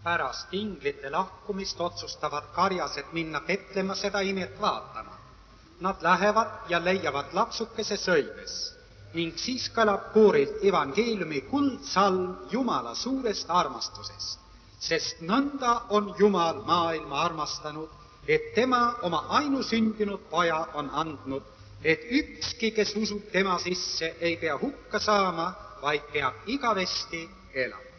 Pärast inglite lahkumist otsustavad karjased minna Petlemma seda imet vaatama. Nad lähevad ja leiavad lapsukese sõimes ning siis kõlab koorilt evangeeliumi kuldsalm Jumala suurest armastusest, sest nõnda on Jumal maailma armastanud, et tema oma ainusündinud poja on andnud, et ükski, kes usub tema sisse, ei pea hukka saama, vaid peab igavesti elama.